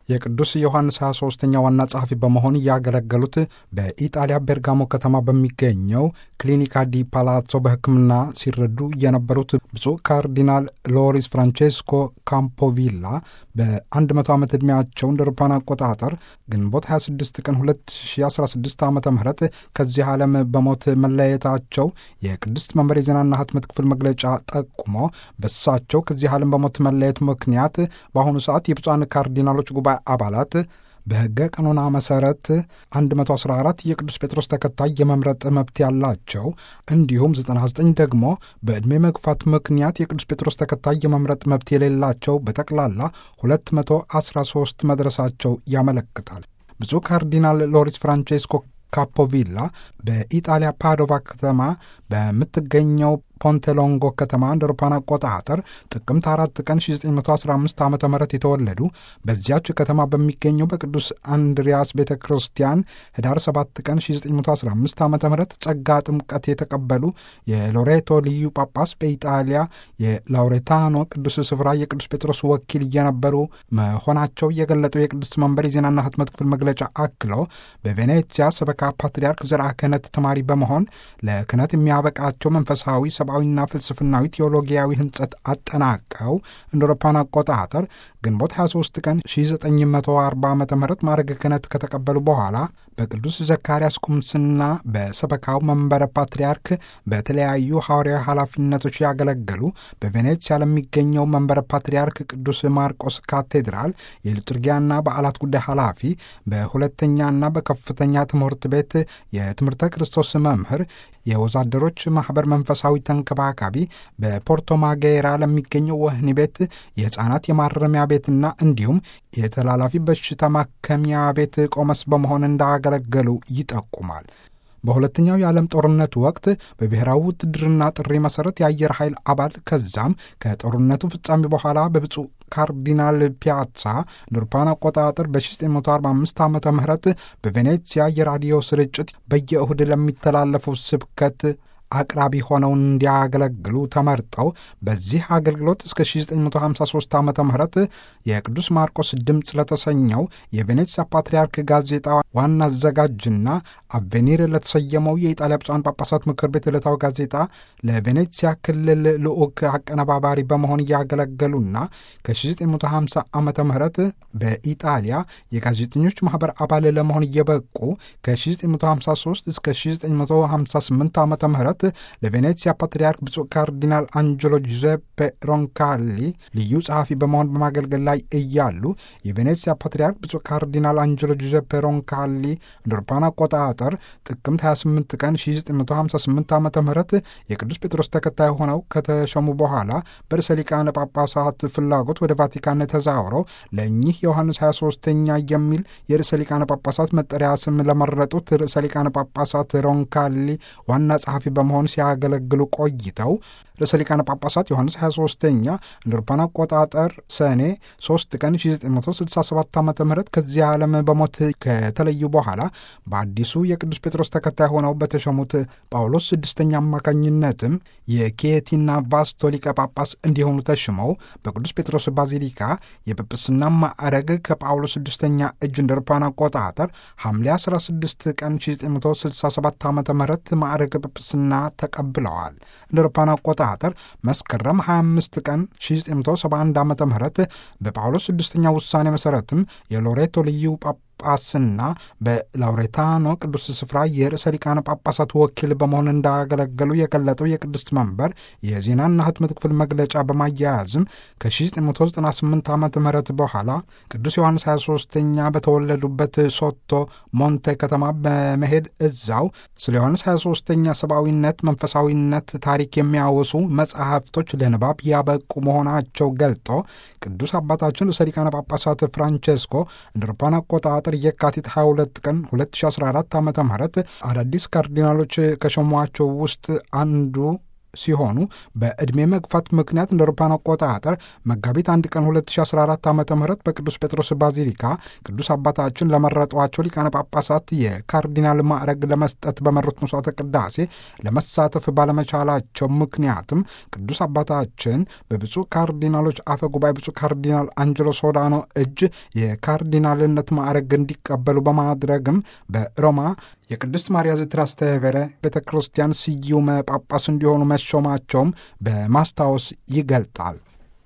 የቅዱስ ዮሐንስ 23ኛ ዋና ጸሐፊ በመሆን እያገለገሉት በኢጣሊያ ቤርጋሞ ከተማ በሚገኘው ክሊኒካ ዲ ፓላዞ በሕክምና ሲረዱ የነበሩት ብፁዕ ካርዲናል ሎሪስ ፍራንቼስኮ ካምፖቪላ በ100 ዓመት ዕድሜያቸው እንደ አውሮፓውያን አቆጣጠር ግንቦት 26 ቀን 2016 ዓ ም ከዚህ ዓለም በሞት መለየታቸው የቅድስት መንበር የዜናና ሕትመት ክፍል መግለጫ ጠቁሞ በሳቸው ከዚህ ዓለም በሞት መለየት ምክንያት በአሁኑ ሰዓት የብፁዓን ካርዲናሎች ጉባኤ አባላት በሕገ ቀኖና መሠረት 114 የቅዱስ ጴጥሮስ ተከታይ የመምረጥ መብት ያላቸው እንዲሁም 99 ደግሞ በዕድሜ መግፋት ምክንያት የቅዱስ ጴጥሮስ ተከታይ የመምረጥ መብት የሌላቸው በጠቅላላ 213 መድረሳቸው ያመለክታል። ብፁዕ ካርዲናል ሎሪስ ፍራንቼስኮ ካፖቪላ በኢጣሊያ ፓዶቫ ከተማ በምትገኘው ፖንቴሎንጎ ከተማ እንደ አውሮፓውያን አቆጣጠር ጥቅምት 4 ቀን 1915 ዓ ም የተወለዱ በዚያች ከተማ በሚገኘው በቅዱስ አንድሪያስ ቤተ ክርስቲያን ህዳር 7 ቀን 1915 ዓ ም ጸጋ ጥምቀት የተቀበሉ የሎሬቶ ልዩ ጳጳስ በኢጣሊያ የላውሬታኖ ቅዱስ ስፍራ የቅዱስ ጴጥሮስ ወኪል እየነበሩ መሆናቸው የገለጠው የቅዱስ መንበር የዜናና ሕትመት ክፍል መግለጫ አክሎ በቬኔዚያ ሰበካ ፓትርያርክ ዘርዓ ክህነት ተማሪ በመሆን ለክህነት የሚያበቃቸው መንፈሳዊ ሰብአዊና ፍልስፍናዊ ቴዎሎጊያዊ ህንጸት አጠናቀው እንደ አውሮፓውያን አቆጣጠር ግንቦት 23 ቀን 1940 ዓ ም ማዕረገ ክህነት ከተቀበሉ በኋላ በቅዱስ ዘካርያስ ቁምስና በሰበካው መንበረ ፓትርያርክ በተለያዩ ሐዋርያዊ ኃላፊነቶች ያገለገሉ በቬኔዚያ ለሚገኘው መንበረ ፓትርያርክ ቅዱስ ማርቆስ ካቴድራል የሊቱርጊያና በዓላት ጉዳይ ኃላፊ፣ በሁለተኛና በከፍተኛ ትምህርት ቤት የትምህርተ ክርስቶስ መምህር፣ የወዛደሮች ማኅበር መንፈሳዊ ተንከባካቢ፣ በፖርቶ ማጌራ ለሚገኘው ወህኒ ቤት የሕፃናት የማረሚያ ቤትና እንዲሁም የተላላፊ በሽታ ማከሚያ ቤት ቆመስ በመሆን እንዳገለገሉ ይጠቁማል። በሁለተኛው የዓለም ጦርነት ወቅት በብሔራዊ ውትድርና ጥሪ መሠረት የአየር ኃይል አባል ከዛም ከጦርነቱ ፍጻሜ በኋላ በብፁዕ ካርዲናል ፒያሳ እንደ አውሮፓውያን አቆጣጠር በ1945 ዓ ም በቬኔዚያ የራዲዮ ስርጭት በየእሁድ ለሚተላለፈው ስብከት አቅራቢ ሆነው እንዲያገለግሉ ተመርጠው በዚህ አገልግሎት እስከ 1953 ዓ ም የቅዱስ ማርቆስ ድምፅ ለተሰኘው የቬኔዚያ ፓትርያርክ ጋዜጣ ዋና አዘጋጅና አቬኒር ለተሰየመው የኢጣሊያ ብፁዓን ጳጳሳት ምክር ቤት ዕለታዊ ጋዜጣ ለቬኔዚያ ክልል ልዑክ አቀነባባሪ በመሆን እያገለገሉና ከ1950 ዓ ም በኢጣሊያ የጋዜጠኞች ማኅበር አባል ለመሆን እየበቁ ከ1953 እስከ 1958 ዓ ም ለቬኔዚያ ፓትርያርክ ብፁዕ ካርዲናል አንጀሎ ጁዜፔ ሮንካሊ ልዩ ጸሐፊ በመሆን በማገልገል ላይ እያሉ የቬኔዚያ ፓትርያርክ ብፁዕ ካርዲናል አንጀሎ ጁዜፔ ሮንካሊ እንደ አውሮፓውያን አቆጣጠር ጥቅምት 28 ቀን 1958 ዓ ም የቅዱስ ጴጥሮስ ተከታይ ሆነው ከተሾሙ በኋላ በርዕሰ ሊቃነ ጳጳሳት ፍላጎት ወደ ቫቲካን ተዛውረው ለእኚህ ዮሐንስ 23ኛ የሚል የርዕሰ ሊቃነ ጳጳሳት መጠሪያ ስም ለመረጡት ርዕሰ ሊቃነ ጳጳሳት ሮንካሊ ዋና ጸሐፊ በመሆን ሲያገለግሉ ቆይተው ርዕሰ ሊቃነ ጳጳሳት ዮሐንስ 23ኛ እንደ አውሮፓውያን አቆጣጠር ሰኔ 3 ቀን 1967 ዓ ም ከዚህ ዓለም በሞት ከተለዩ በኋላ በአዲሱ የቅዱስ ጴጥሮስ ተከታይ ሆነው በተሾሙት ጳውሎስ ስድስተኛ አማካኝነትም የኪየቲና ቫስቶ ሊቀ ጳጳስ እንዲሆኑ ተሽመው በቅዱስ ጴጥሮስ ባዚሊካ የጵጵስና ማዕረግ ከጳውሎስ ስድስተኛ እጅ እንደ አውሮፓውያን አቆጣጠር ሐምሌ 16 ቀን 1967 ዓ ም ማዕረግ ጵጵስና ተቀብለዋል። እንደ አውሮፓውያን አቆጣጠር መስከረም 25 ቀን 1971 ዓ ም በጳውሎስ ስድስተኛ ውሳኔ መሠረትም የሎሬቶ ልዩ ጳጳስና በላውሬታኖ ቅዱስ ስፍራ የርዕሰ ሊቃነ ጳጳሳት ወኪል በመሆን እንዳገለገሉ የገለጠው የቅድስት መንበር የዜናና ሕትመት ክፍል መግለጫ በማያያዝም ከ1998 ዓ ም በኋላ ቅዱስ ዮሐንስ 23ኛ በተወለዱበት ሶቶ ሞንቴ ከተማ በመሄድ እዛው ስለ ዮሐንስ 23ኛ ሰብአዊነት፣ መንፈሳዊነት ታሪክ የሚያወሱ መጽሐፍቶች ለንባብ ያበቁ መሆናቸው ገልጦ ቅዱስ አባታችን ርዕሰ ሊቃነ ጳጳሳት ፍራንቼስኮ እንደ አውሮፓውያን አቆጣጠር የካቲት 22 ቀን 2014 ዓ ም አዳዲስ ካርዲናሎች ከሾሟቸው ውስጥ አንዱ ሲሆኑ በዕድሜ መግፋት ምክንያት እንደ አውሮፓውያን አቆጣጠር መጋቢት 1 ቀን 2014 ዓ.ም በቅዱስ ጴጥሮስ ባዚሊካ ቅዱስ አባታችን ለመረጧቸው ሊቃነ ጳጳሳት የካርዲናል ማዕረግ ለመስጠት በመሩት መስዋዕተ ቅዳሴ ለመሳተፍ ባለመቻላቸው ምክንያትም ቅዱስ አባታችን በብፁዕ ካርዲናሎች አፈ ጉባኤ ብፁዕ ካርዲናል አንጀሎ ሶዳኖ እጅ የካርዲናልነት ማዕረግ እንዲቀበሉ በማድረግም በሮማ የቅድስት ማርያ ዘትራስተቨረ ቤተ ክርስቲያን ስዩመ ጳጳስ እንዲሆኑ መሾማቸውም በማስታወስ ይገልጣል።